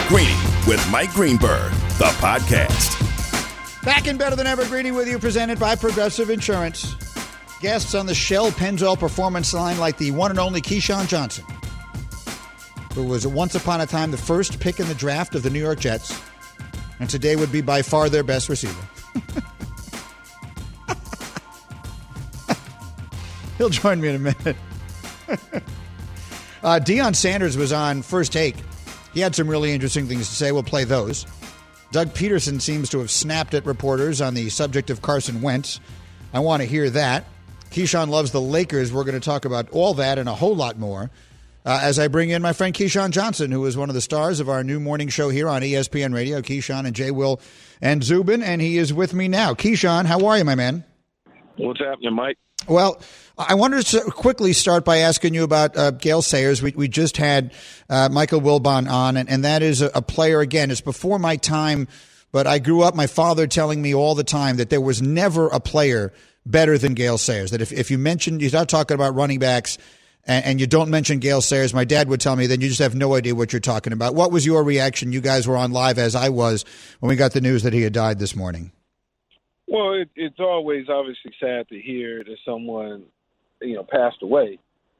Greeny with Mike Greenberg, the podcast. Back in Better Than Ever, Greeny with you, presented by Progressive Insurance. Guests on the Shell Pennzoil Performance line like the one and only Keyshawn Johnson, who was once upon a time the first pick in the draft of the New York Jets, and today would be by far their best receiver. He'll join me in a minute. Deion Sanders was on First Take. He had some really interesting things to say. We'll play those. Doug Peterson seems to have snapped at reporters on the subject of Carson Wentz. I want to hear that. Keyshawn loves the Lakers. We're going to talk about all that and a whole lot more as I bring in my friend Keyshawn Johnson, who is one of the stars of our new morning show here on ESPN Radio, Keyshawn and Jay, Will, and Zubin, and he is with me now. Keyshawn, how are you, my man? What's happening, Mike? Well, I wanted to quickly start by asking you about Gale Sayers. We just had Michael Wilbon on, and that is a player, again, it's before my time, but I grew up, my father telling me all the time that there was never a player better than Gale Sayers, that if you start talking about running backs and you don't mention Gale Sayers, my dad would tell me, then you just have no idea what you're talking about. What was your reaction? You guys were on live, as I was, when we got the news that he had died this morning. Well, it's always obviously sad to hear that someone, passed away.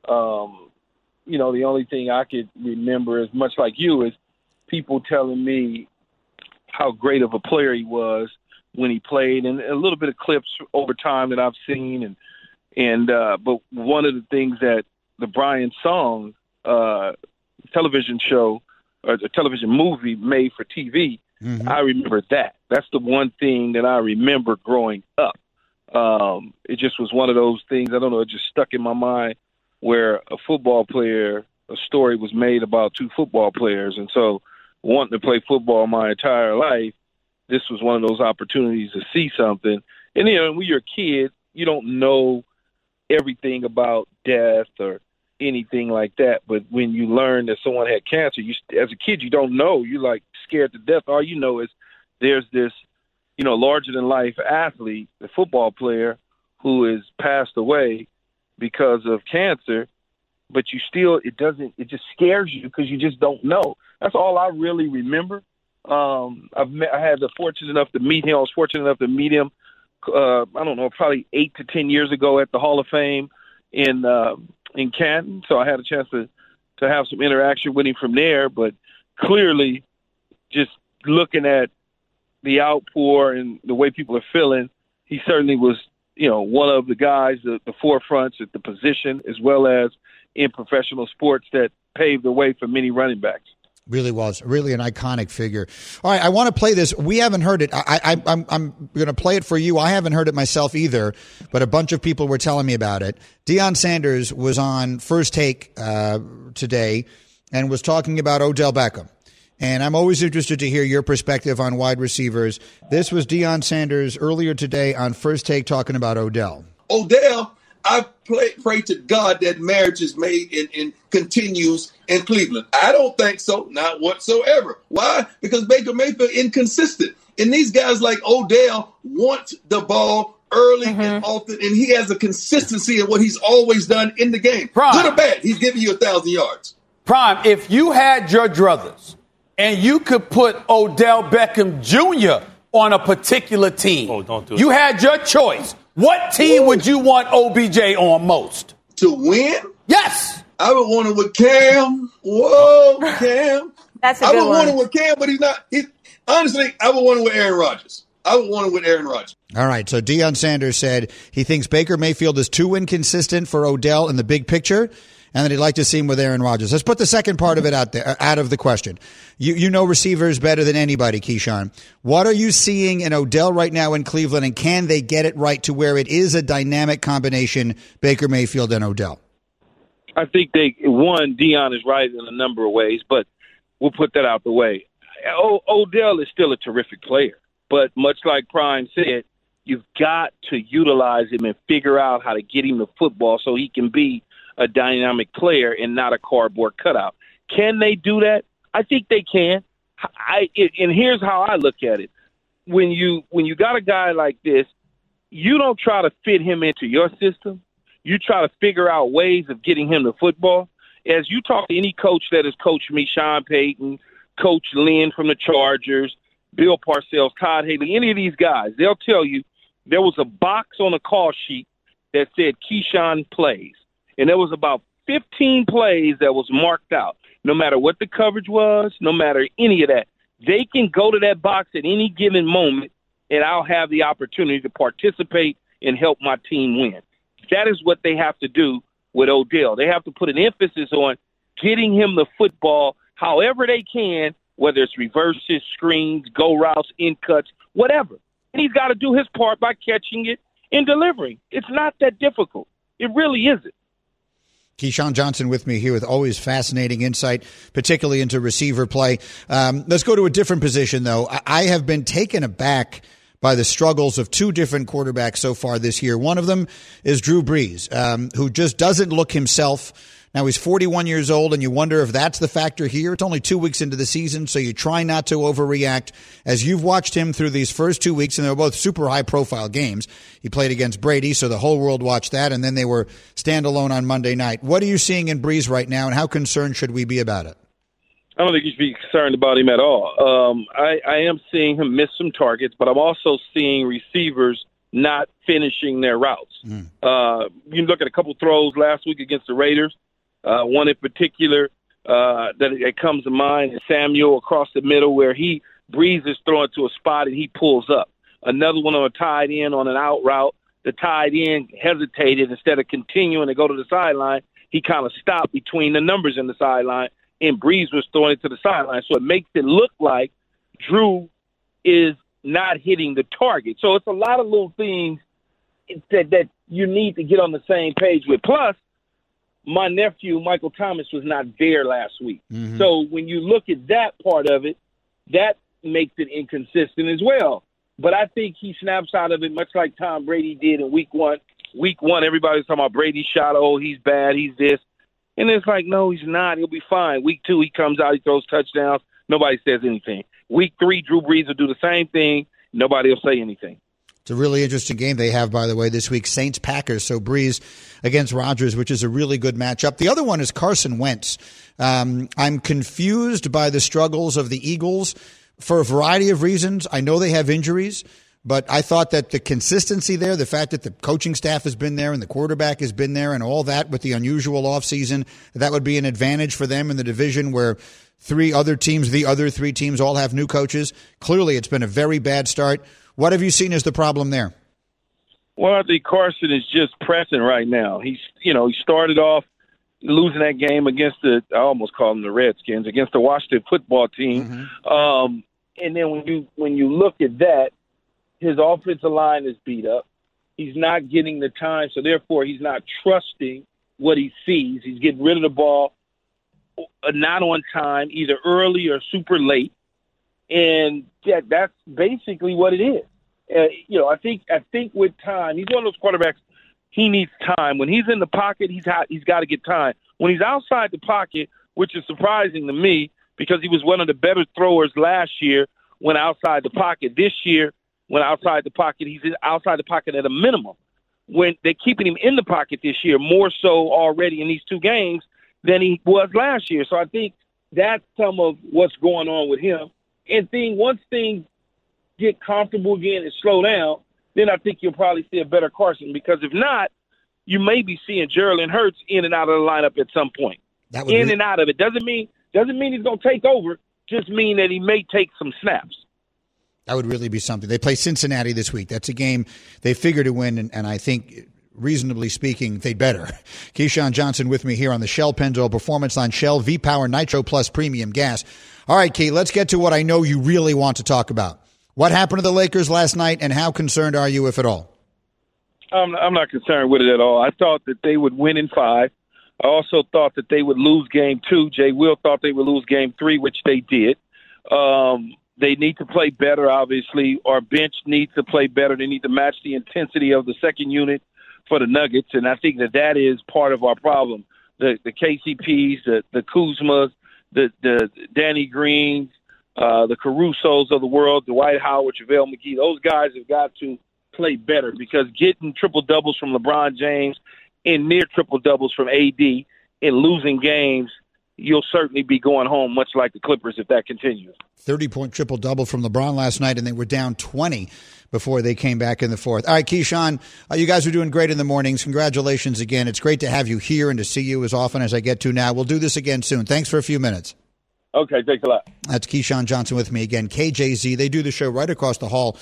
The only thing I could remember is much like you is people telling me how great of a player he was when he played, and a little bit of clips over time that I've seen. But one of the things that the Brian Song television show or the television movie made for TV, I remember that. That's the one thing that I remember growing up. It just was one of those things, I don't know, it just stuck in my mind where a story was made about two football players. And so wanting to play football my entire life, this was one of those opportunities to see something. And, when you're a kid, you don't know everything about death or anything like that. But when you learn that someone had cancer, as a kid, you don't know. You're like scared to death. All you know is there's this, larger-than-life athlete, the football player, who has passed away because of cancer, but it just scares you because you just don't know. That's all I really remember. I was fortunate enough to meet him, I don't know, probably 8 to 10 years ago at the Hall of Fame in Canton. So I had a chance to have some interaction with him from there, but clearly just looking at the outpour and the way people are feeling, he certainly was, one of the guys, the forefronts at the position, as well as in professional sports that paved the way for many running backs. Really was. Really an iconic figure. All right, I want to play this. We haven't heard it. I'm going to play it for you. I haven't heard it myself either, but a bunch of people were telling me about it. Deion Sanders was on First Take today and was talking about Odell Beckham. And I'm always interested to hear your perspective on wide receivers. This was Deion Sanders earlier today on First Take talking about Odell. Odell, I pray to God that marriage is made and continues in Cleveland. I don't think so, not whatsoever. Why? Because Baker Mayfield inconsistent. And these guys like Odell want the ball early and often, and he has a consistency in what he's always done in the game. Prime. Good or bad, he's giving you 1,000 yards. Prime, if you had your druthers and you could put Odell Beckham Jr. on a particular team, don't do it. You had your choice. What team would you want OBJ on most? To win? Yes. I would want him with Cam. Whoa, Cam. That's a good one. I would want him with Cam, but he's not. Honestly, I would want him with Aaron Rodgers. All right, so Deion Sanders said he thinks Baker Mayfield is too inconsistent for Odell in the big picture, and that he'd like to see him with Aaron Rodgers. Let's put the second part of it out of the question. You know receivers better than anybody, Keyshawn. What are you seeing in Odell right now in Cleveland, and can they get it right to where it is a dynamic combination, Baker Mayfield and Odell? I think Deion is right in a number of ways, but we'll put that out the way. Odell is still a terrific player, but much like Prime said, you've got to utilize him and figure out how to get him the football so he can be a dynamic player and not a cardboard cutout. Can they do that? I think they can. And here's how I look at it. When you got a guy like this, you don't try to fit him into your system. You try to figure out ways of getting him the football. As you talk to any coach that has coached me, Sean Payton, Coach Lynn from the Chargers, Bill Parcells, Todd Haley, any of these guys, they'll tell you there was a box on a call sheet that said Keyshawn plays. And there was about 15 plays that was marked out. No matter what the coverage was, no matter any of that, they can go to that box at any given moment, and I'll have the opportunity to participate and help my team win. That is what they have to do with Odell. They have to put an emphasis on getting him the football however they can, whether it's reverses, screens, go routes, in cuts, whatever. And he's got to do his part by catching it and delivering. It's not that difficult. It really isn't. Keyshawn Johnson with me here with always fascinating insight, particularly into receiver play. Let's go to a different position, though. I have been taken aback by the struggles of two different quarterbacks so far this year. One of them is Drew Brees, who just doesn't look himself. Now, he's 41 years old, and you wonder if that's the factor here. It's only 2 weeks into the season, so you try not to overreact. As you've watched him through these first 2 weeks, and they were both super high-profile games. He played against Brady, so the whole world watched that, and then they were standalone on Monday night. What are you seeing in Brees right now, and how concerned should we be about it? I don't think you should be concerned about him at all. I am seeing him miss some targets, but I'm also seeing receivers not finishing their routes. You can look at a couple throws last week against the Raiders. One in particular that comes to mind is Samuel across the middle where Brees is throwing to a spot and he pulls up. Another one on a tight end on an out route. The tight end hesitated instead of continuing to go to the sideline. He kind of stopped between the numbers in the sideline, and Brees was throwing it to the sideline. So it makes it look like Drew is not hitting the target. So it's a lot of little things that you need to get on the same page with. Plus, my nephew, Michael Thomas, was not there last week. Mm-hmm. So when you look at that part of it, that makes it inconsistent as well. But I think he snaps out of it much like Tom Brady did in week one. Week one, everybody's talking about Brady's shot. Oh, he's bad. He's this. And it's like, no, he's not. He'll be fine. Week two, he comes out. He throws touchdowns. Nobody says anything. Week three, Drew Brees will do the same thing. Nobody will say anything. It's a really interesting game they have, by the way, this week, Saints-Packers. So Brees against Rodgers, which is a really good matchup. The other one is Carson Wentz. I'm confused by the struggles of the Eagles for a variety of reasons. I know they have injuries, but I thought that the consistency there, the fact that the coaching staff has been there and the quarterback has been there and all that with the unusual offseason, that would be an advantage for them in the division where the other three teams all have new coaches. Clearly, it's been a very bad start. What have you seen as the problem there? Well, I think Carson is just pressing right now. He started off losing that game against I almost call them the Redskins, against the Washington football team. Mm-hmm. And then when you look at that, his offensive line is beat up. He's not getting the time, so therefore he's not trusting what he sees. He's getting rid of the ball not on time, either early or super late. And that's basically what it is. I think with time, he's one of those quarterbacks. He needs time. When he's in the pocket, he's got to get time. When he's outside the pocket, which is surprising to me because he was one of the better throwers last year when outside the pocket. This year, when outside the pocket, he's outside the pocket at a minimum. When they're keeping him in the pocket this year, more so already in these two games than he was last year. So I think that's some of what's going on with him. And once things get comfortable again and slow down, then I think you'll probably see a better Carson. Because if not, you may be seeing Jalen Hurts in and out of the lineup at some point. And out of it doesn't mean he's going to take over. Just mean that he may take some snaps. That would really be something. They play Cincinnati this week. That's a game they figure to win, and I think, reasonably speaking, they better. Keyshawn Johnson with me here on the Shell Pennzoil Performance Line. Shell V-Power Nitro Plus Premium Gas. All right, Key, let's get to what I know you really want to talk about. What happened to the Lakers last night, and how concerned are you, if at all? I'm not concerned with it at all. I thought that they would win in 5. I also thought that they would lose game 2. Jay Will thought they would lose game 3, which they did. They need to play better, obviously. Our bench needs to play better. They need to match the intensity of the second unit for the Nuggets, and I think that is part of our problem. The KCPs, the Kuzmas, the Danny Greens, the Carusos of the world, Dwight Howard, JaVale McGee, those guys have got to play better because getting triple-doubles from LeBron James and near triple-doubles from AD and losing games you'll certainly be going home, much like the Clippers, if that continues. 30-point triple-double from LeBron last night, and they were down 20 before they came back in the fourth. All right, Keyshawn, you guys are doing great in the mornings. Congratulations again. It's great to have you here and to see you as often as I get to now. We'll do this again soon. Thanks for a few minutes. Okay, thanks a lot. That's Keyshawn Johnson with me again. KJZ, they do the show right across the hall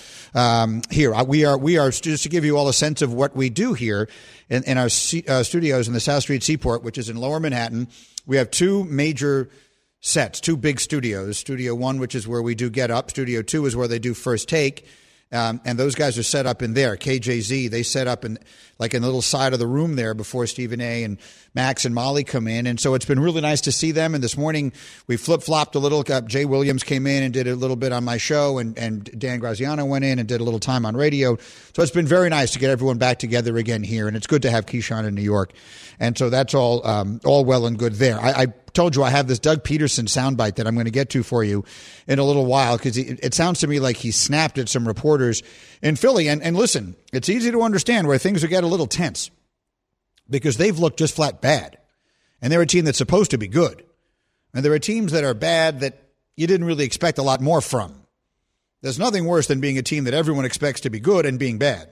here. We are just to give you all a sense of what we do here in our studios in the South Street Seaport, which is in Lower Manhattan. We have two major sets, two big studios. Studio 1, which is where we do Get Up. Studio 2 is where they do First Take. And those guys are set up in there. KJZ, they set up in the little side of the room there before Stephen A. and Max and Molly come in. And so it's been really nice to see them. And this morning we flip-flopped a little. Jay Williams came in and did a little bit on my show, and Dan Graziano went in and did a little time on radio. So it's been very nice to get everyone back together again here. And it's good to have Keyshawn in New York. And so that's all well and good there. I told you I have this Doug Peterson soundbite that I'm going to get to for you in a little while, because it sounds to me like he snapped at some reporters in Philly. And listen, it's easy to understand where things will get a little tense, because they've looked just flat bad. And they're a team that's supposed to be good. And there are teams that are bad that you didn't really expect a lot more from. There's nothing worse than being a team that everyone expects to be good and being bad.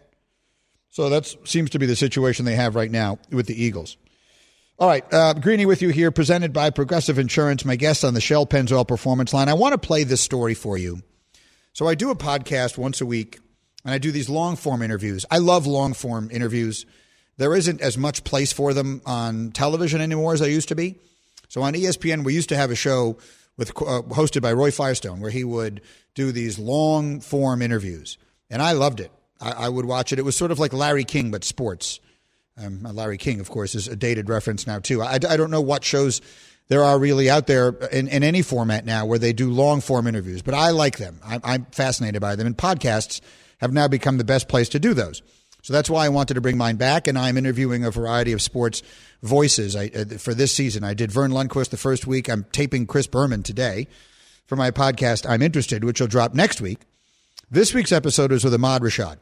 So that seems to be the situation they have right now with the Eagles. All right, Greeny with you here, presented by Progressive Insurance, my guest on the Shell Pennzoil Performance Line. I want to play this story for you. So I do a podcast once a week, and I do these long-form interviews. I love long-form interviews. There isn't as much place for them on television anymore as there used to be. So on ESPN, we used to have a show hosted by Roy Firestone, where he would do these long-form interviews, and I loved it. I would watch it. It was sort of like Larry King, but sports. Larry King, of course, is a dated reference now, too. I don't know what shows there are really out there in any format now where they do long-form interviews, but I like them. I'm fascinated by them, and podcasts have now become the best place to do those. So that's why I wanted to bring mine back, and I'm interviewing a variety of sports voices for this season. I did Vern Lundquist the first week. I'm taping Chris Berman today for my podcast, I'm Interested, which will drop next week. This week's episode is with Ahmad Rashad.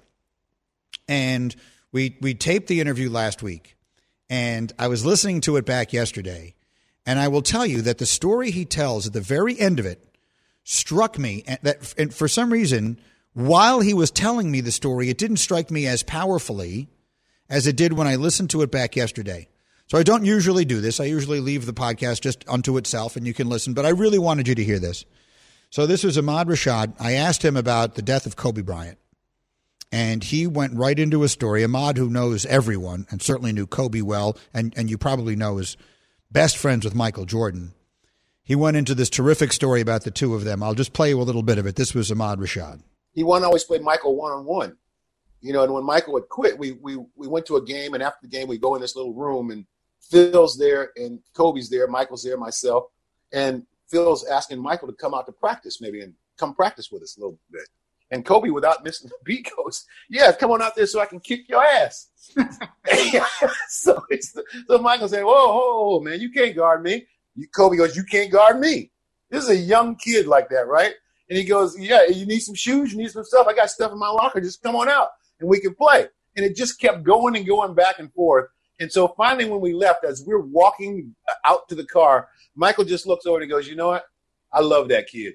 And we taped the interview last week, and I was listening to it back yesterday, and I will tell you that the story he tells at the very end of it struck me, and for some reason, while he was telling me the story, it didn't strike me as powerfully as it did when I listened to it back yesterday. So I don't usually do this. I usually leave the podcast just unto itself, and you can listen, but I really wanted you to hear this. So this was Ahmad Rashad. I asked him about the death of Kobe Bryant. And he went right into a story. Ahmad, who knows everyone and certainly knew Kobe well, and you probably know is best friends with Michael Jordan. He went into this terrific story about the two of them. I'll just play you a little bit of it. This was Ahmad Rashad. He wanted to always play Michael one-on-one. You know, and when Michael would quit, we went to a game, and after the game, we go in this little room, and Phil's there, and Kobe's there, Michael's there, myself, and Phil's asking Michael to come out to practice maybe and come practice with us a little bit. And Kobe, without missing the beat, goes, yeah, come on out there so I can kick your ass. So Michael said, whoa, man, you can't guard me. Kobe goes, you can't guard me. This is a young kid like that, right? And he goes, yeah, you need some shoes, you need some stuff. I got stuff in my locker. Just come on out, and we can play. And it just kept going and going back and forth. And so finally when we left, as we're walking out to the car, Michael just looks over and he goes, you know what? I love that kid.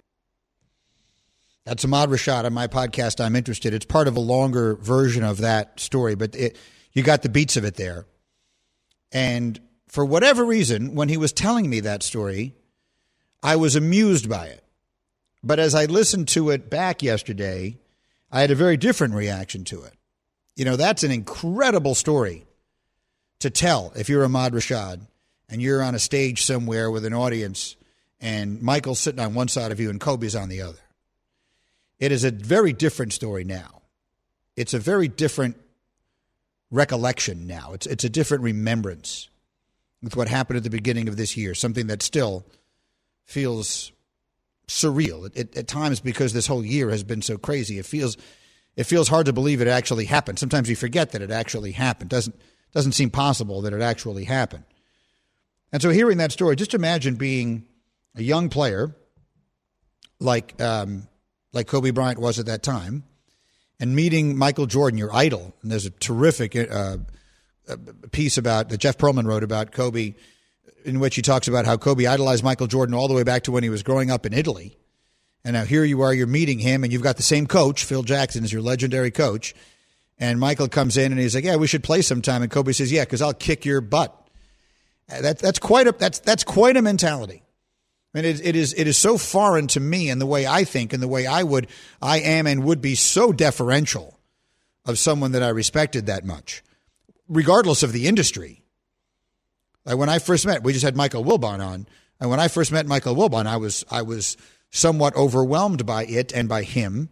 That's Ahmad Rashad on my podcast, I'm Interested. It's part of a longer version of that story, but you got the beats of it there. And for whatever reason, when he was telling me that story, I was amused by it. But as I listened to it back yesterday, I had a very different reaction to it. You know, that's an incredible story to tell if you're Ahmad Rashad and you're on a stage somewhere with an audience and Michael's sitting on one side of you and Kobe's on the other. It is a very different story now. It's a very different recollection now. It's a different remembrance with what happened at the beginning of this year, something that still feels surreal at times because this whole year has been so crazy. It feels hard to believe it actually happened. Sometimes you forget that it actually happened. Doesn't seem possible that it actually happened. And so hearing that story, just imagine being a young player like Kobe Bryant was at that time, and meeting Michael Jordan, your idol. And there's a terrific piece that Jeff Pearlman wrote about Kobe in which he talks about how Kobe idolized Michael Jordan all the way back to when he was growing up in Italy. And now here you are, you're meeting him, and you've got the same coach, Phil Jackson is your legendary coach. And Michael comes in and he's like, yeah, we should play sometime. And Kobe says, yeah, because I'll kick your butt. That's quite a mentality. And it is so foreign to me and the way I think and the way I am and would be so deferential of someone that I respected that much, regardless of the industry. Like when I first met, we just had Michael Wilbon on, and when I first met Michael Wilbon, I was somewhat overwhelmed by it and by him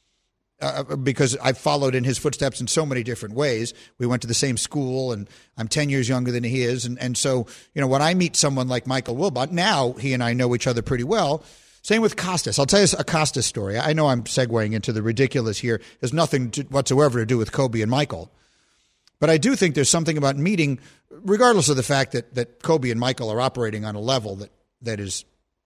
because I followed in his footsteps in so many different ways. We went to the same school, and I'm 10 years younger than he is, and so when I meet someone like Michael Wilbon, now he and I know each other pretty well. Same with Costas. I'll tell you a Costas story. I know I'm segueing into the ridiculous here. There's nothing whatsoever to do with Kobe and Michael. But I do think there's something about meeting, regardless of the fact that Kobe and Michael are operating on a level that is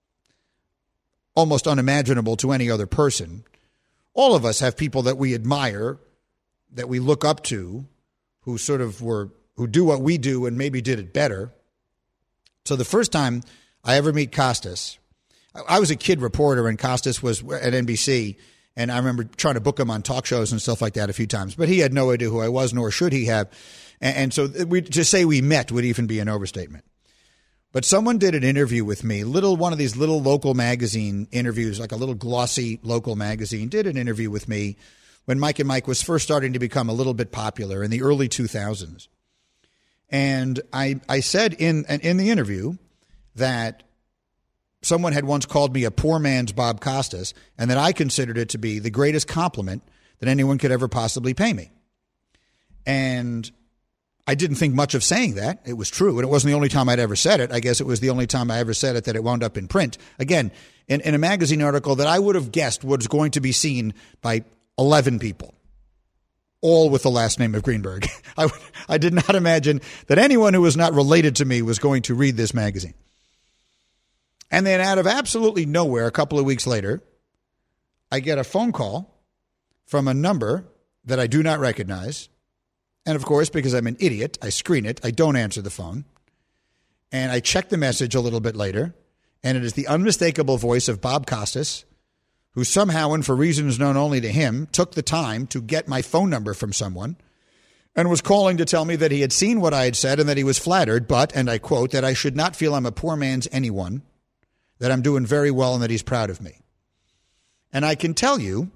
almost unimaginable to any other person. All of us have people that we admire, that we look up to, who do what we do and maybe did it better. So the first time I ever meet Costas, I was a kid reporter and Costas was at NBC. And I remember trying to book him on talk shows and stuff like that a few times. But he had no idea who I was, nor should he have. And so to say we met would even be an overstatement. But someone did an interview with me, one of these little local magazine interviews, like a little glossy local magazine, did an interview with me when Mike and Mike was first starting to become a little bit popular in the early 2000s. And I said in the interview that someone had once called me a poor man's Bob Costas, and that I considered it to be the greatest compliment that anyone could ever possibly pay me. And I didn't think much of saying that. It was true, and it wasn't the only time I'd ever said it. I guess it was the only time I ever said it that it wound up in print. Again, in a magazine article that I would have guessed was going to be seen by 11 people, all with the last name of Greenberg. I did not imagine that anyone who was not related to me was going to read this magazine. And then out of absolutely nowhere, a couple of weeks later, I get a phone call from a number that I do not recognize. And of course, because I'm an idiot, I screen it. I don't answer the phone. And I check the message a little bit later, and it is the unmistakable voice of Bob Costas, who somehow, and for reasons known only to him, took the time to get my phone number from someone and was calling to tell me that he had seen what I had said and that he was flattered, but, and I quote, that I should not feel I'm a poor man's anyone, that I'm doing very well and that he's proud of me. And I can tell you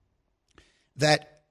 that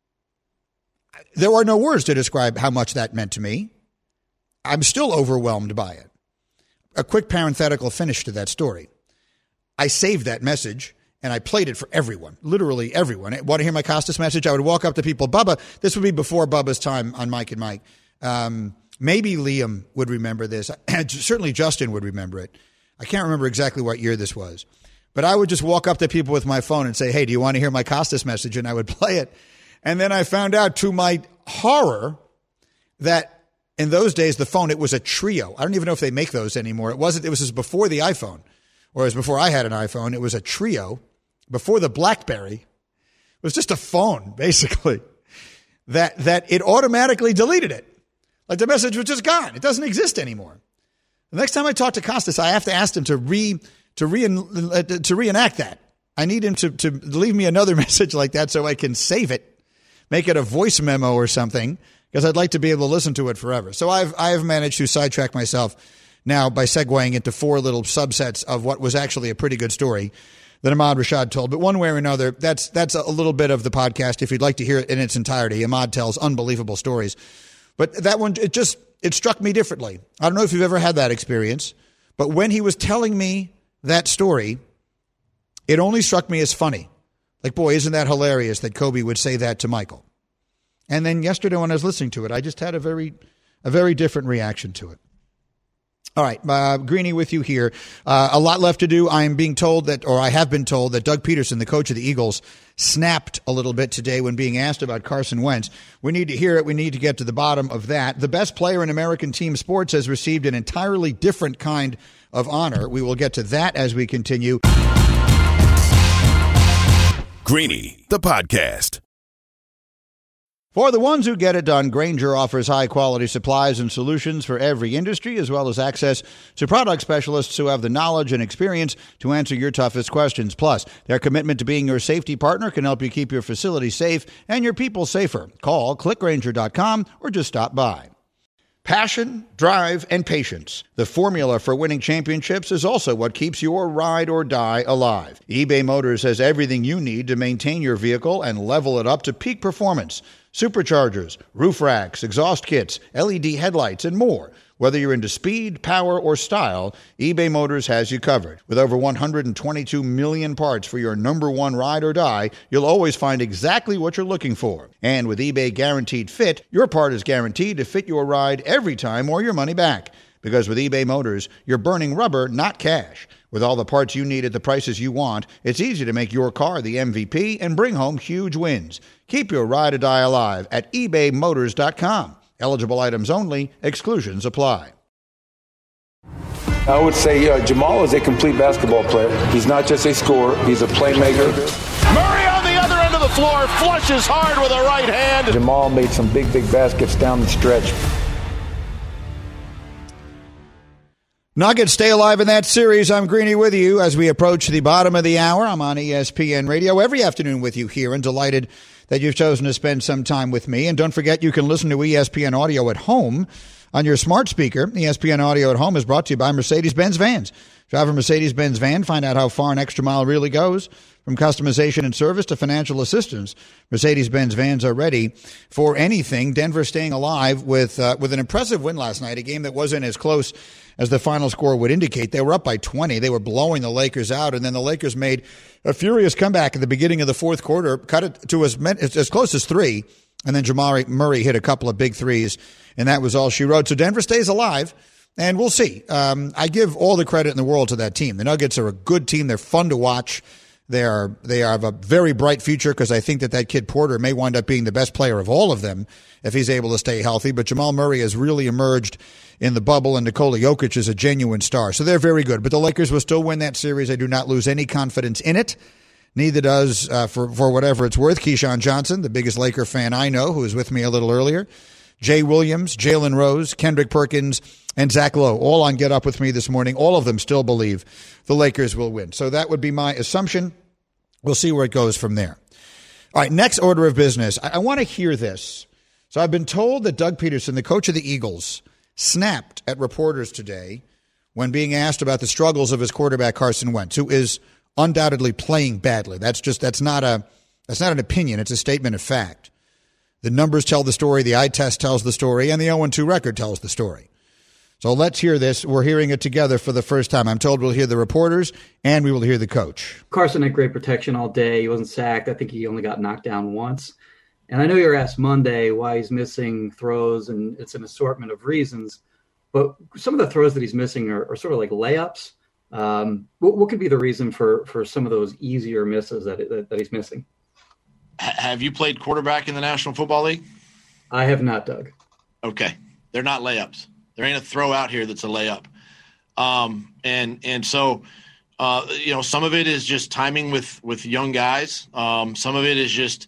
there are no words to describe how much that meant to me. I'm still overwhelmed by it. A quick parenthetical finish to that story. I saved that message and I played it for everyone, literally everyone. Want to hear my Costas message? I would walk up to people. Bubba, this would be before Bubba's time on Mike and Mike. Maybe Liam would remember this. Certainly Justin would remember it. I can't remember exactly what year this was, but I would just walk up to people with my phone and say, hey, do you want to hear my Costas message? And I would play it. And then I found out to my horror that in those days, the phone, it was a Trio. I don't even know if they make those anymore. It was just before the iPhone, or it was before I had an iPhone. It was a Trio before the BlackBerry. It was just a phone, basically, that it automatically deleted it. Like the message was just gone. It doesn't exist anymore. The next time I talk to Costas, I have to ask him to reenact that. I need him to leave me another message like that so I can save it, make it a voice memo or something, because I'd like to be able to listen to it forever. So I've managed to sidetrack myself now by segueing into four little subsets of what was actually a pretty good story that Ahmad Rashad told. But one way or another, that's a little bit of the podcast. If you'd like to hear it in its entirety, Ahmad tells unbelievable stories. But that one, it struck me differently. I don't know if you've ever had that experience, but when he was telling me that story, it only struck me as funny. Like, boy, isn't that hilarious that Kobe would say that to Michael? And then yesterday when I was listening to it, I just had a very different reaction to it. All right, Greeny with you here. A lot left to do. I have been told that Doug Peterson, the coach of the Eagles, snapped a little bit today when being asked about Carson Wentz. We need to hear it. We need to get to the bottom of that. The best player in American team sports has received an entirely different kind of honor. We will get to that as we continue. Greeny, the podcast. For the ones who get it done, Grainger offers high-quality supplies and solutions for every industry, as well as access to product specialists who have the knowledge and experience to answer your toughest questions. Plus, their commitment to being your safety partner can help you keep your facility safe and your people safer. Call clickgrainger.com or just stop by. Passion, drive, and patience. The formula for winning championships is also what keeps your ride or die alive. eBay Motors has everything you need to maintain your vehicle and level it up to peak performance. Superchargers, roof racks, exhaust kits, LED headlights, and more. Whether you're into speed, power, or style, eBay Motors has you covered. With over 122 million parts for your number one ride or die, you'll always find exactly what you're looking for. And with eBay Guaranteed Fit, your part is guaranteed to fit your ride every time or your money back. Because with eBay Motors, you're burning rubber, not cash. With all the parts you need at the prices you want, it's easy to make your car the MVP and bring home huge wins. Keep your ride or die alive at ebaymotors.com. Eligible items only. Exclusions apply. I would say Jamal is a complete basketball player. He's not just a scorer. He's a playmaker. Murray on the other end of the floor, flushes hard with a right hand. Jamal made some big baskets down the stretch. Nuggets stay alive in that series. I'm Greeny with you as we approach the bottom of the hour. I'm on ESPN Radio every afternoon with you here and delighted that you've chosen to spend some time with me. And don't forget, you can listen to ESPN Audio at home on your smart speaker. ESPN Audio at home is brought to you by Mercedes-Benz Vans. Drive a Mercedes-Benz van, find out how far an extra mile really goes. From customization and service to financial assistance, Mercedes-Benz vans are ready for anything. Denver staying alive with an impressive win last night, a game that wasn't as close as the final score would indicate. They were up by 20. They were blowing the Lakers out, and then the Lakers made a furious comeback at the beginning of the fourth quarter, cut it to as close as 3, and then Jamal Murray hit a couple of big threes, and that was all she wrote. So Denver stays alive, and we'll see. I give all the credit in the world to that team. The Nuggets are a good team. They're fun to watch. They have a very bright future because I think that kid Porter may wind up being the best player of all of them if he's able to stay healthy. But Jamal Murray has really emerged in the bubble, and Nikola Jokic is a genuine star. So they're very good. But the Lakers will still win that series. I do not lose any confidence in it. Neither does, for whatever it's worth, Keyshawn Johnson, the biggest Laker fan I know, who was with me a little earlier. Jay Williams, Jalen Rose, Kendrick Perkins, and Zach Lowe, all on Get Up With Me this morning. All of them still believe the Lakers will win. So that would be my assumption. We'll see where it goes from there. All right, next order of business. I want to hear this. So I've been told that Doug Peterson, the coach of the Eagles, snapped at reporters today when being asked about the struggles of his quarterback, Carson Wentz, who is undoubtedly playing badly. That's not an opinion. It's a statement of fact. The numbers tell the story, the eye test tells the story, and the 0-2 record tells the story. So let's hear this. We're hearing it together for the first time. I'm told we'll hear the reporters and we will hear the coach. Carson had great protection all day. He wasn't sacked. I think he only got knocked down once. And I know you were asked Monday why he's missing throws, and it's an assortment of reasons. But some of the throws that he's missing are sort of like layups. What could be the reason for some of those easier misses that he's missing? Have you played quarterback in the National Football League? I have not, Doug. Okay. They're not layups. There ain't a throw out here that's a layup. And so, some of it is just timing with young guys. Some of it is just,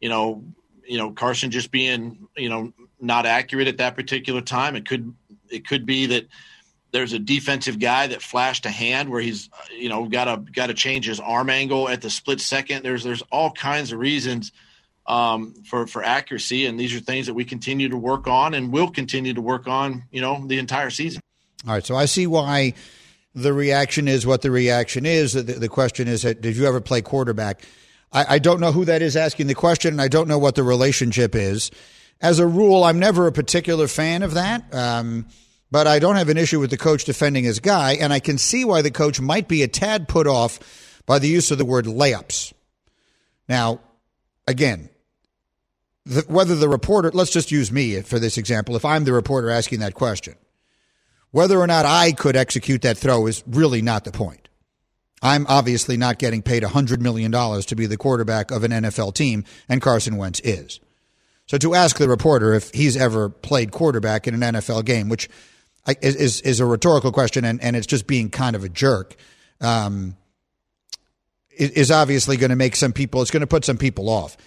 Carson just being, not accurate at that particular time. It could be that there's a defensive guy that flashed a hand where he's, got to change his arm angle at the split second. There's all kinds of reasons for accuracy, and these are things that we continue to work on and will continue to work on, the entire season. All right, so I see why the reaction is what the reaction is. The question is, did you ever play quarterback? I don't know who that is asking the question, and I don't know what the relationship is. As a rule, I'm never a particular fan of that, but I don't have an issue with the coach defending his guy, and I can see why the coach might be a tad put off by the use of the word layups. Now, again, whether the reporter, let's just use me for this example, if I'm the reporter asking that question, whether or not I could execute that throw is really not the point. I'm obviously not getting paid $100 million to be the quarterback of an NFL team, and Carson Wentz is. So to ask the reporter if he's ever played quarterback in an NFL game, which is a rhetorical question, and it's just being kind of a jerk, is obviously going to make some people, it's going to put some people off.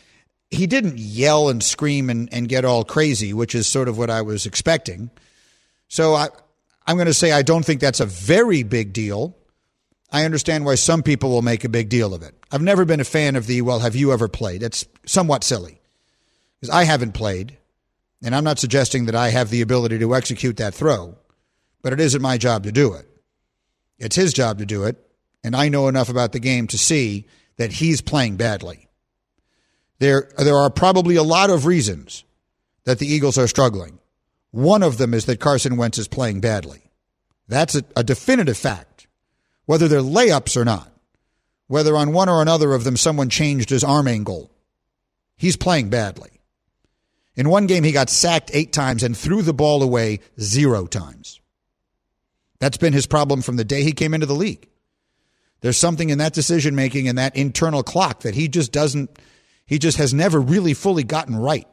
he didn't yell and scream and get all crazy, which is sort of what I was expecting. So I'm going to say I don't think that's a very big deal. I understand why some people will make a big deal of it. I've never been a fan of the, well, have you ever played? It's somewhat silly because I haven't played, and I'm not suggesting that I have the ability to execute that throw, but it isn't my job to do it. It's his job to do it, and I know enough about the game to see that he's playing badly. There are probably a lot of reasons that the Eagles are struggling. One of them is that Carson Wentz is playing badly. That's a definitive fact, whether they're layups or not, whether on one or another of them someone changed his arm angle. He's playing badly. In one game, he got sacked 8 times and threw the ball away 0 times. That's been his problem from the day he came into the league. There's something in that decision-making and that internal clock that he just has never really fully gotten right.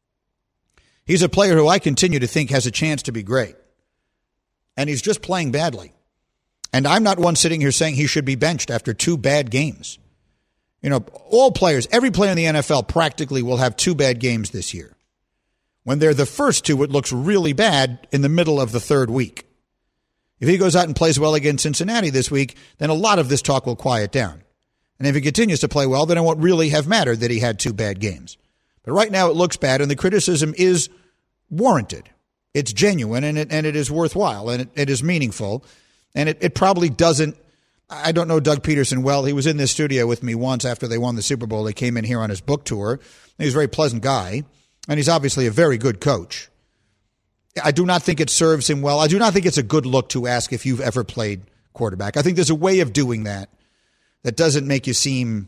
He's a player who I continue to think has a chance to be great. And he's just playing badly. And I'm not one sitting here saying he should be benched after 2 bad games. You know, all players, every player in the NFL practically will have 2 bad games this year. When they're the first 2, it looks really bad in the middle of the 3rd week. If he goes out and plays well against Cincinnati this week, then a lot of this talk will quiet down. And if he continues to play well, then it won't really have mattered that he had 2 bad games. But right now it looks bad, and the criticism is warranted. It's genuine, and it is worthwhile, and it is meaningful. And it probably doesn't. I don't know Doug Peterson well. He was in this studio with me once after they won the Super Bowl. He came in here on his book tour. He was a very pleasant guy, and he's obviously a very good coach. I do not think it serves him well. I do not think it's a good look to ask if you've ever played quarterback. I think there's a way of doing that doesn't make you seem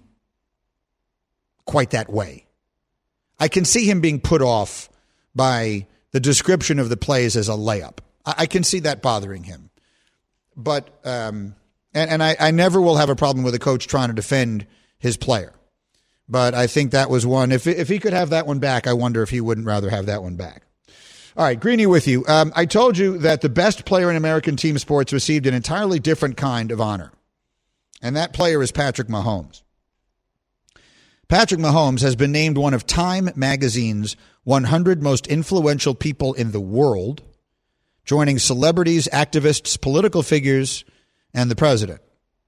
quite that way. I can see him being put off by the description of the plays as a layup. I can see that bothering him. But I never will have a problem with a coach trying to defend his player. But I think that was one. If he could have that one back, I wonder if he wouldn't rather have that one back. All right, Greeny with you. I told you that the best player in American team sports received an entirely different kind of honor. And that player is Patrick Mahomes. Patrick Mahomes has been named one of Time magazine's 100 most influential people in the world, joining celebrities, activists, political figures, and the president.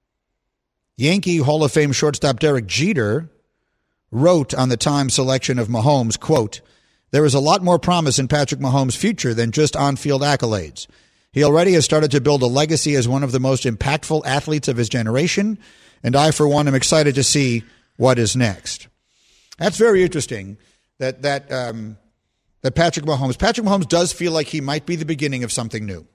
Yankee Hall of Fame shortstop Derek Jeter wrote on the Time selection of Mahomes, quote, "There is a lot more promise in Patrick Mahomes' future than just on-field accolades. He already has started to build a legacy as one of the most impactful athletes of his generation, and I, for one, am excited to see what is next." That's very interesting that Patrick Mahomes does feel like he might be the beginning of something new.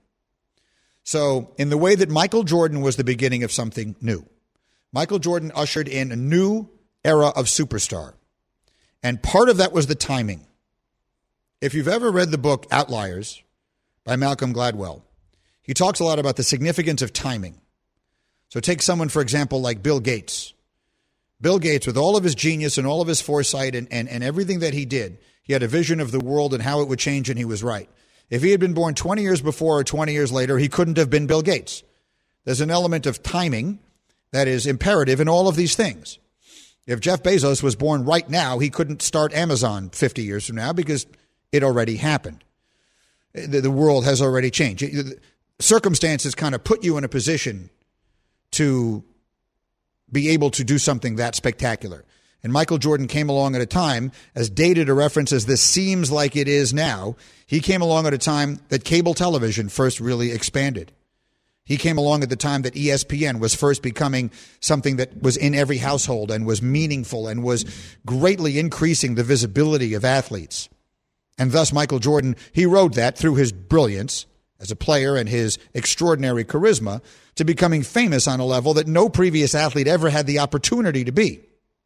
So in the way that Michael Jordan was the beginning of something new, Michael Jordan ushered in a new era of superstar. And part of that was the timing. If you've ever read the book Outliers by Malcolm Gladwell, he talks a lot about the significance of timing. So take someone, for example, like Bill Gates. Bill Gates, with all of his genius and all of his foresight and everything that he did, he had a vision of the world and how it would change, and he was right. If he had been born 20 years before or 20 years later, he couldn't have been Bill Gates. There's an element of timing that is imperative in all of these things. If Jeff Bezos was born right now, he couldn't start Amazon 50 years from now because it already happened. The world has already changed. Circumstances kind of put you in a position to be able to do something that spectacular. And Michael Jordan came along at a time, as dated a reference as this seems like it is now, he came along at a time that cable television first really expanded. He came along at the time that ESPN was first becoming something that was in every household and was meaningful and was greatly increasing the visibility of athletes. And thus Michael Jordan, he rode that through his brilliance as a player and his extraordinary charisma to becoming famous on a level that no previous athlete ever had the opportunity to be.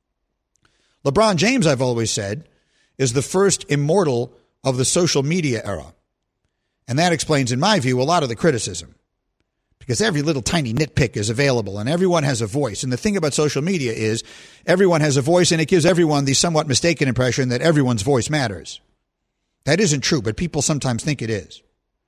LeBron James, I've always said, is the first immortal of the social media era. And that explains, in my view, a lot of the criticism. Because every little tiny nitpick is available and everyone has a voice. And the thing about social media is everyone has a voice, and it gives everyone the somewhat mistaken impression that everyone's voice matters. That isn't true, but people sometimes think it is.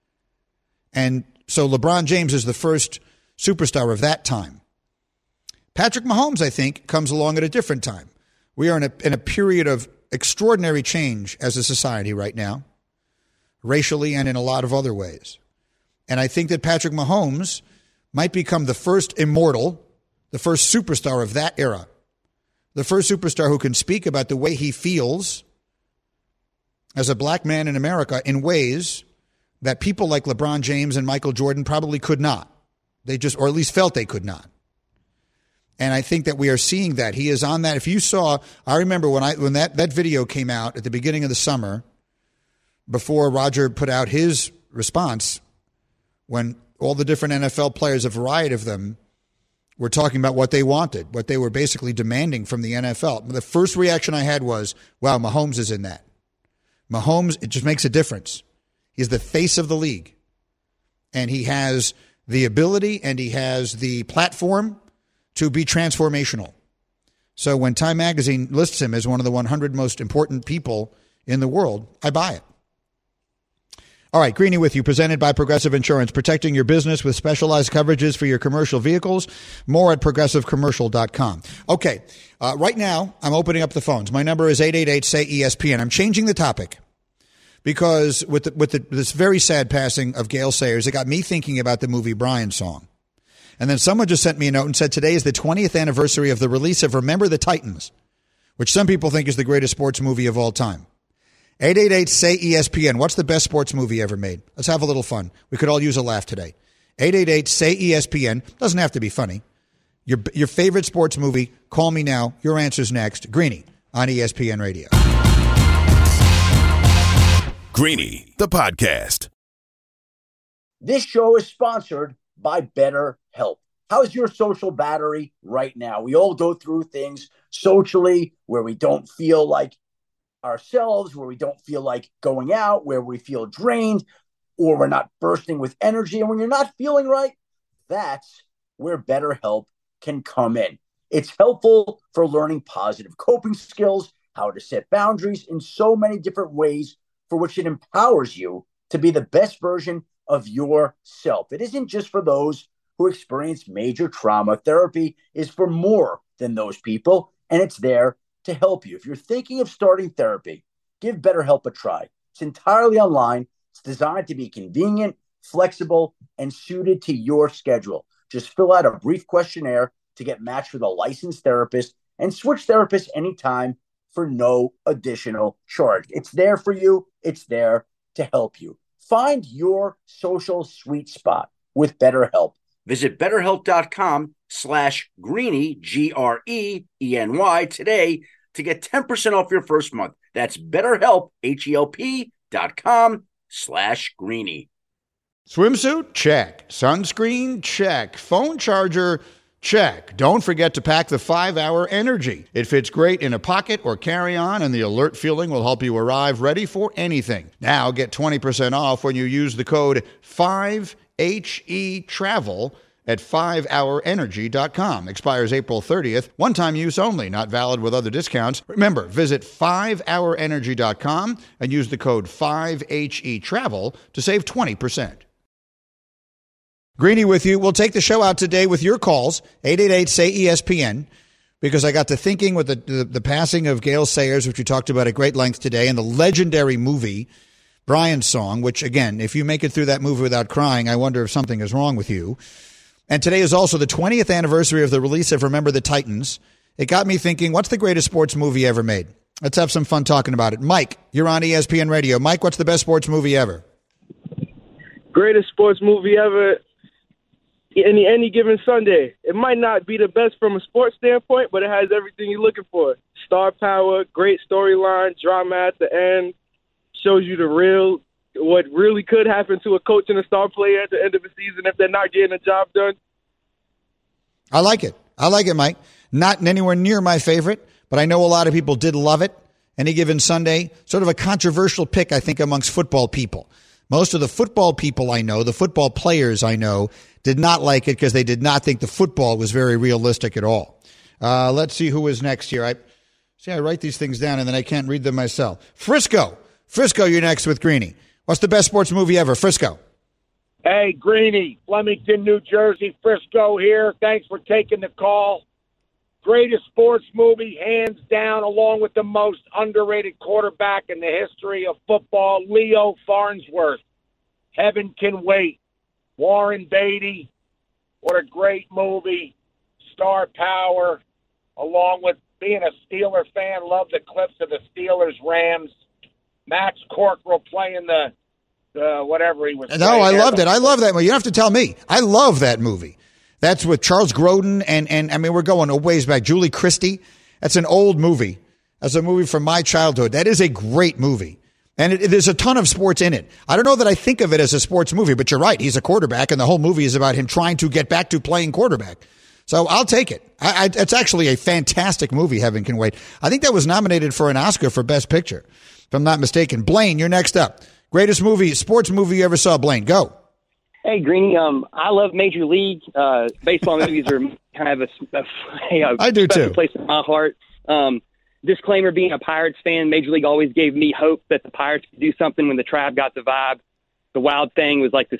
And so LeBron James is the first superstar of that time. Patrick Mahomes, I think, comes along at a different time. We are in a period of extraordinary change as a society right now, racially and in a lot of other ways. And I think that Patrick Mahomes might become the first immortal, the first superstar of that era, the first superstar who can speak about the way he feels as a black man in America in ways that people like LeBron James and Michael Jordan probably could not. They just, or at least felt they could not. And I think that we are seeing that. He is on that. If you saw, I remember when that video came out at the beginning of the summer, before Roger put out his response, when all the different NFL players, a variety of them, were talking about what they wanted, what they were basically demanding from the NFL. The first reaction I had was, wow, Mahomes is in that. Mahomes, it just makes a difference. He's the face of the league. And he has the ability and he has the platform to be transformational. So when Time Magazine lists him as one of the 100 most important people in the world, I buy it. All right, Greeny with you, presented by Progressive Insurance, protecting your business with specialized coverages for your commercial vehicles. More at progressivecommercial.com. Okay, right now I'm opening up the phones. My number is 888-SAY-ESPN. I'm changing the topic because with this very sad passing of Gale Sayers, it got me thinking about the movie Brian Song. And then someone just sent me a note and said today is the 20th anniversary of the release of Remember the Titans, which some people think is the greatest sports movie of all time. 888-SAY-ESPN. What's the best sports movie ever made? Let's have a little fun. We could all use a laugh today. 888-SAY-ESPN. Doesn't have to be funny. Your favorite sports movie. Call me now. Your answer's next. Greeny on ESPN Radio. Greeny, the podcast. This show is sponsored by BetterHelp. How's your social battery right now? We all go through things socially where we don't feel like ourselves, where we don't feel like going out, where we feel drained, or we're not bursting with energy. And when you're not feeling right, that's where BetterHelp can come in. It's helpful for learning positive coping skills, how to set boundaries in so many different ways, for which it empowers you to be the best version of yourself. It isn't just for those who experience major trauma. Therapy is for more than those people, and it's there to help you. If you're thinking of starting therapy, give BetterHelp a try. It's entirely online. It's designed to be convenient, flexible, and suited to your schedule. Just fill out a brief questionnaire to get matched with a licensed therapist and switch therapists anytime for no additional charge. It's there for you. It's there to help you. Find your social sweet spot with BetterHelp. Visit BetterHelp.com/Greeny, GREENY today to get 10% off your first month. That's BetterHelp, HELP.com/Greeny. Swimsuit? Check. Sunscreen? Check. Phone charger? Check. Don't forget to pack the 5-Hour Energy. It fits great in a pocket or carry-on, and the alert feeling will help you arrive ready for anything. Now get 20% off when you use the code 5HETRAVEL at 5hourenergy.com. Expires April 30th. One-time use only. Not valid with other discounts. Remember, visit 5hourenergy.com and use the code 5HETRAVEL to save 20%. Greeny with you. We'll take the show out today with your calls, 888-SAY-ESPN, because I got to thinking with the passing of Gale Sayers, which we talked about at great length today, and the legendary movie Brian Song, which, again, if you make it through that movie without crying, I wonder if something is wrong with you. And today is also the 20th anniversary of the release of Remember the Titans. It got me thinking, what's the greatest sports movie ever made? Let's have some fun talking about it. Mike, you're on ESPN Radio. Mike, what's the best sports movie ever? Greatest sports movie ever, any given Sunday. It might not be the best from a sports standpoint, but it has everything you're looking for. Star power, great storyline, drama at the end, shows you what really could happen to a coach and a star player at the end of the season if they're not getting a job done. I like it, Mike. Not anywhere near my favorite, but I know a lot of people did love it. Any given Sunday, sort of a controversial pick, I think, amongst football people. Most of the football people I know, the football players I know, did not like it because they did not think the football was very realistic at all. Let's see who is next here. I write these things down and then I can't read them myself. Frisco, you're next with Greeny. What's the best sports movie ever? Frisco. Hey, Greeny, Flemington, New Jersey, Frisco here. Thanks for taking the call. Greatest sports movie, hands down, along with the most underrated quarterback in the history of football, Leo Farnsworth. Heaven Can Wait. Warren Beatty. What a great movie. Star power. Along with being a Steeler fan, love the clips of the Steelers-Rams. Max Corporal playing the whatever he was. No, I loved it. I love that movie. You don't have to tell me. I love that movie. That's with Charles Grodin and I mean, we're going a ways back. Julie Christie. That's an old movie. That's a movie from my childhood. That is a great movie. And there's a ton of sports in it. I don't know that I think of it as a sports movie, but you're right. He's a quarterback, and the whole movie is about him trying to get back to playing quarterback. So I'll take it. It's actually a fantastic movie, Heaven Can Wait. I think that was nominated for an Oscar for Best Picture, if I'm not mistaken. Blaine, you're next up. Greatest movie, sports movie you ever saw, Blaine. Go. Hey, Greeny. I love Major League. Baseball movies are kind of a I do too. Place in my heart. Disclaimer, being a Pirates fan, Major League always gave me hope that the Pirates could do something when the Tribe got the vibe. The Wild Thing was like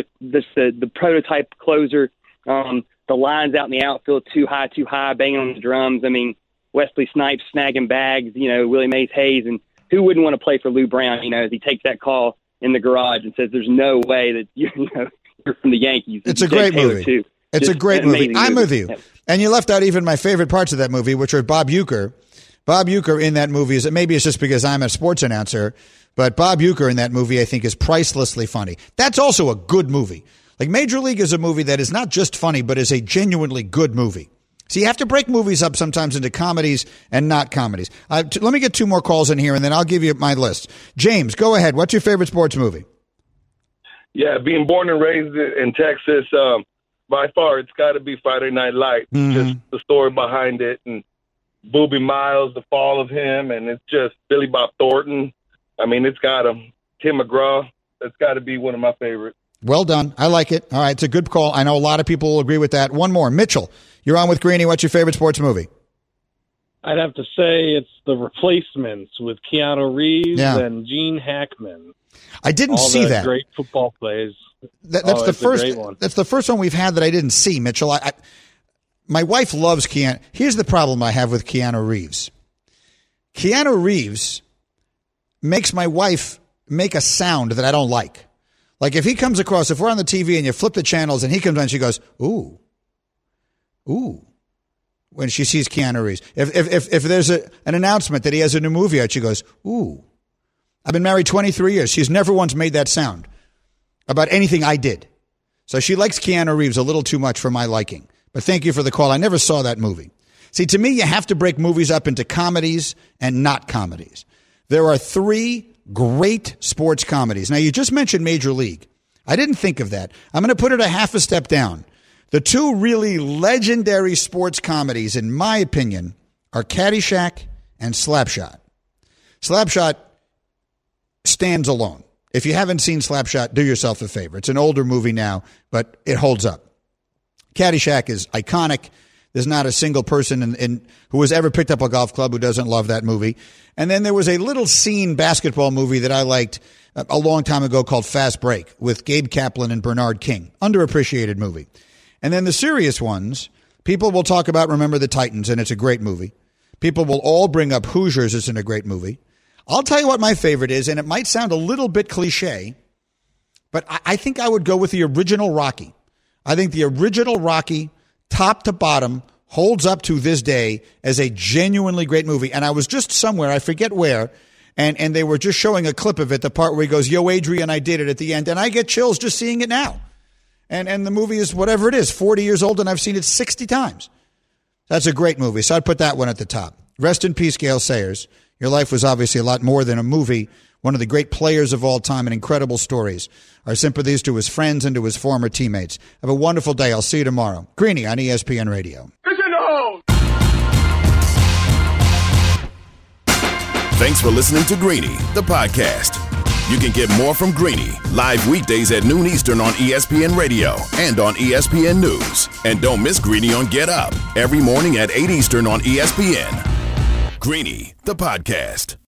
the prototype closer. The lines out in the outfield, too high, banging on the drums. I mean, Wesley Snipes snagging bags, Willie Mays Hayes. And who wouldn't want to play for Lou Brown, as he takes that call in the garage and says there's no way that you're from the Yankees. It's a great movie. Too. It's a great movie. I'm with you. Yep. And you left out even my favorite parts of that movie, which are Bob Uecker. Bob Uecker in that movie maybe it's just because I'm a sports announcer, but Bob Uecker in that movie I think is pricelessly funny. That's also a good movie. Like Major League is a movie that is not just funny, but is a genuinely good movie. So you have to break movies up sometimes into comedies and not comedies. Let me get two more calls in here, and then I'll give you my list. James, go ahead. What's your favorite sports movie? Yeah, being born and raised in Texas, by far it's got to be Friday Night Lights. Mm-hmm. Just the story behind it, and Boobie Miles, the fall of him, and it's just Billy Bob Thornton. I mean, it's got him. Tim McGraw. It's got to be one of my favorites. Well done. I like it. All right, it's a good call. I know a lot of people will agree with that. One more. Mitchell, you're on with Greeny. What's your favorite sports movie? I'd have to say it's The Replacements with Keanu Reeves and Gene Hackman. I didn't see that. Great football plays. That's the first. That's the first one we've had that I didn't see, Mitchell. My wife loves Keanu. Here's the problem I have with Keanu Reeves. Keanu Reeves makes my wife make a sound that I don't like. Like if he comes across, if we're on the TV and you flip the channels and he comes on, she goes, ooh, ooh, when she sees Keanu Reeves. If there's an announcement that he has a new movie out, she goes, ooh. I've been married 23 years. She's never once made that sound about anything I did. So she likes Keanu Reeves a little too much for my liking. But thank you for the call. I never saw that movie. See, to me, you have to break movies up into comedies and not comedies. There are three great sports comedies. Now, you just mentioned Major League. I didn't think of that. I'm going to put it a half a step down. The two really legendary sports comedies, in my opinion, are Caddyshack and Slapshot. Slapshot stands alone. If you haven't seen Slapshot, do yourself a favor. It's an older movie now, but it holds up. Caddyshack is iconic. There's not a single person who has ever picked up a golf club who doesn't love that movie. And then there was a little scene basketball movie that I liked a long time ago called Fast Break with Gabe Kaplan and Bernard King. Underappreciated movie. And then the serious ones, people will talk about Remember the Titans, and it's a great movie. People will all bring up Hoosiers, it's in a great movie. I'll tell you what my favorite is, and it might sound a little bit cliche, but I think I would go with the original Rocky. I think the original Rocky, top to bottom, holds up to this day as a genuinely great movie. And I was just somewhere, I forget where, and they were just showing a clip of it, the part where he goes, yo, Adrian, I did it at the end. And I get chills just seeing it now. And the movie is whatever it is, 40 years old, and I've seen it 60 times. That's a great movie. So I'd put that one at the top. Rest in peace, Gale Sayers. Your life was obviously a lot more than a movie. One of the great players of all time and incredible stories. Our sympathies to his friends and to his former teammates. Have a wonderful day. I'll see you tomorrow. Greeny on ESPN Radio. Thanks for listening to Greeny, the podcast. You can get more from Greeny live weekdays at noon Eastern on ESPN Radio and on ESPN News. And don't miss Greeny on Get Up every morning at 8 Eastern on ESPN. Greeny, the podcast.